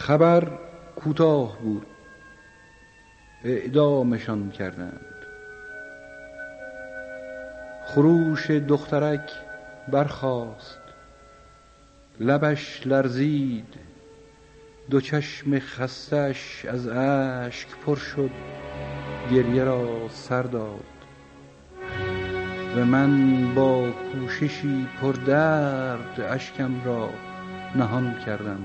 خبر کوتاه بود، اعدامشان کردند. خروش دخترک برخاست، لبش لرزید، دو چشم خستش از اشک پر شد، گریه را سر داد و من با کوششی پر درد اشکم را نهان کردم.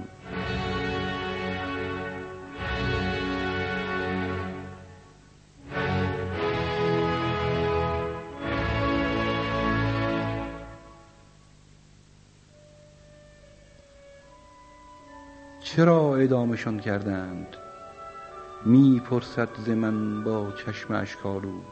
چرا اعدامشان کردند؟ می پرسد ز من با چشم اشک‌آلود.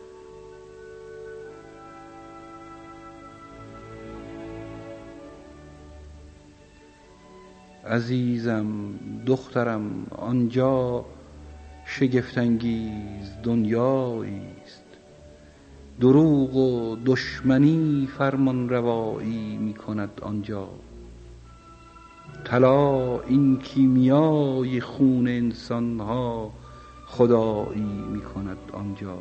عزیزم، دخترم، آنجا شگفت انگیز دنیایی است. دروغ و دشمنی فرمان روایی می کند آنجا. طلا این کیمیای خون انسانها خدایی می کند آنجا.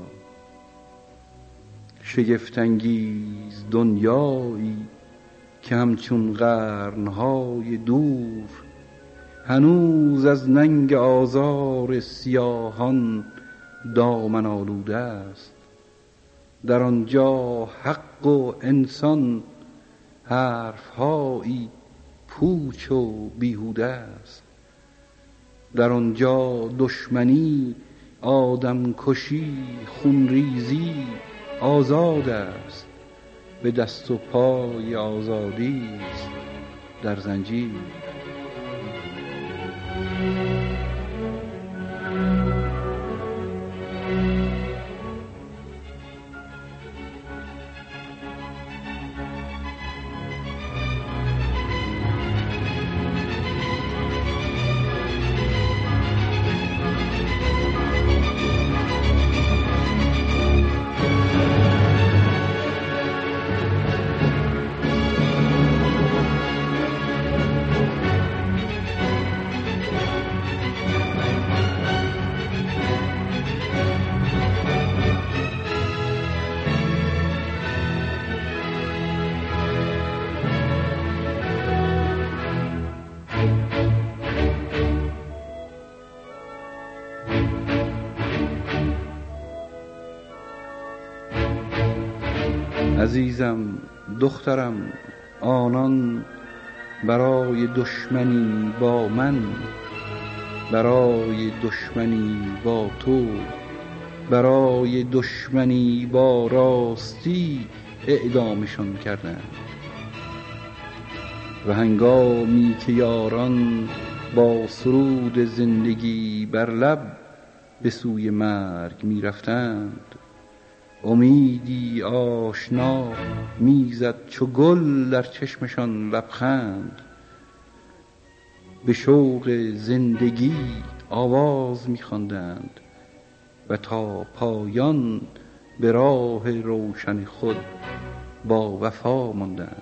شگفت انگیز دنیایی که همچون قرنهای دور هنوز از ننگ آزار سیاهان دامن آلوده است. در آنجا حق و انسان حرفهایی پوچ و بیهوده است. در آنجا دشمنی، آدم کشی، خونریزی آزاد است. به دست و پای آزادی است در زنجیر. عزیزم، دخترم، آنان برای دشمنی با من، برای دشمنی با تو، برای دشمنی با راستی اعدامشان کردند. و هنگامی که یاران با سرود زندگی بر لب به سوی مرگ می رفتند، امیدی آشنا میزد چو گل در چشمشان لبخند. به شوق زندگی آواز می‌خواندند و تا پایان به راه روشن خود با وفا ماندند.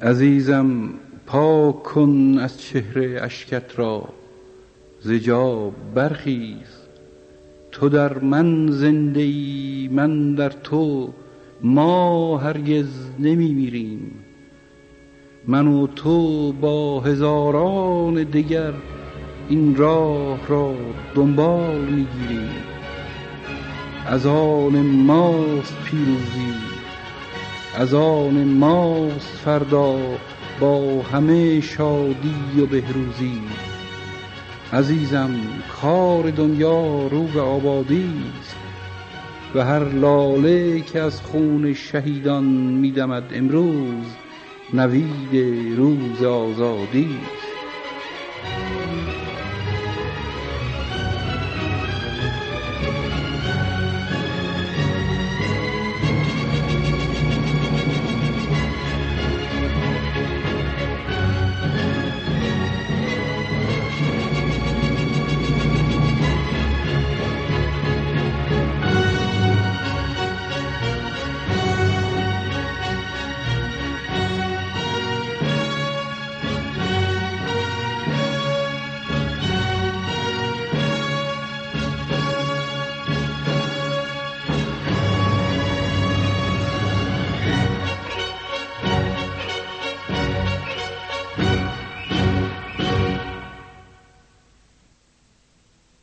عزیزم پاک کن از چهره اشکت را، ز جا برخیز. تو در من زنده ای، من در تو، ما هرگز نمی میریم. من و تو با هزاران دگر این راه را دنبال میگیریم. از آن ماست پیروزی، از آن ماست فردا، با همه شادی و بهروزی. عزیزم کار دنیا رو به آبادی است و هر لاله که از خون شهیدان میدمد امروز، نوید روز آزادی است.